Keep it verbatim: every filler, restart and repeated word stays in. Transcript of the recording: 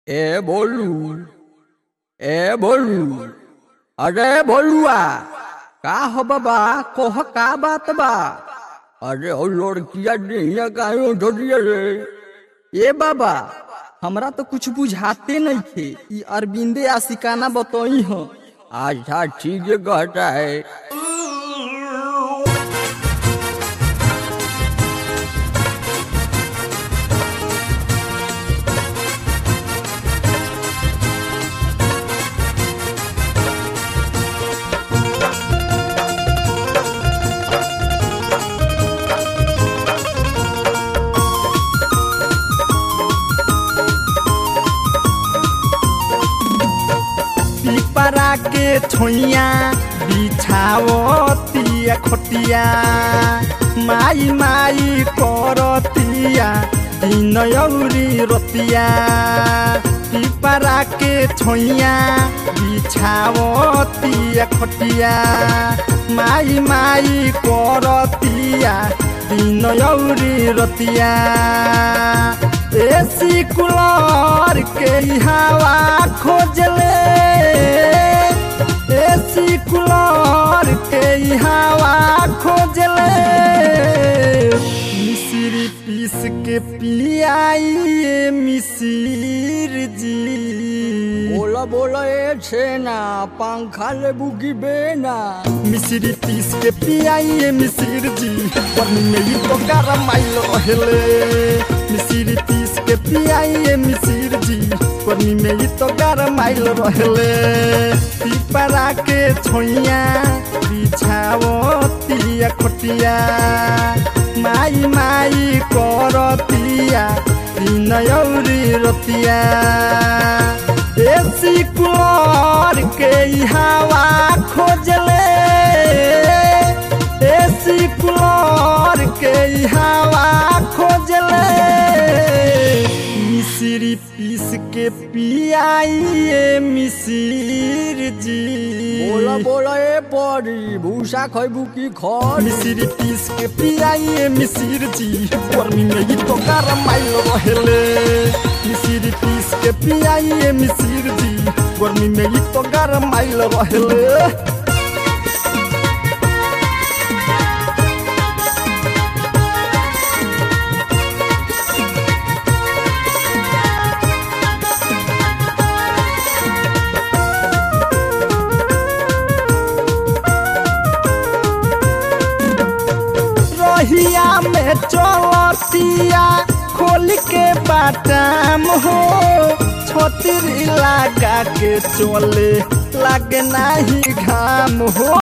ए बोलू ए बोलू अरे बोलुआ का हो बाबा कोह का बात बा। अरे ओ लड़किया देहिया काहे उठिए रे। ए बाबा हमरा तो कुछ बुझाते नहीं थे। ई अरविंदे आशिकाना बतई हो। अच्छा ठीक है कहता है। पिपरा के छोइया बिछावतिया खोटिया माई माई करतिया दिन औरी रतिया। पिपरा के छोइया बिछावतिया खोटिया माई माई करतिया दिन औरी रतिया। एसी कुलर के हवा खोजले एसी कुलर के हवा खोजले मिश्री पीस के पियाइए मिसिर जी। बोला बोला ए छेना पंखा ले बुगी बेना। मिश्री पीस के पियाइए मिसिर जी पानी में ही तो गरमाइल रहेले। मिश्री पीस के पियाइए मिसिर जी पानी में ही तो गरमाइल रहेले। पिपरा के छोइया बिछावतिया खोटिया माई माई करतिया दिन औरी रतिया। एसी कुलर के हवा खोजले एसी कुलर के हवा खोजले मिश्री पीस के पियाइए मिसिर जी। बोला बोला ए परी भूसा खैबू की खर। मिश्री पीस के पियाइए मिसिर जी गर्मी में ही तो गरमाइल रहेले। मिश्री पीस के पियाइए मिसिर जी गर्मी में ही तो गरमाइल रहेले। रहिया में चलतिया खोल के बाटाम हो छतरी लगा के चले लगे नहीं घाम हो।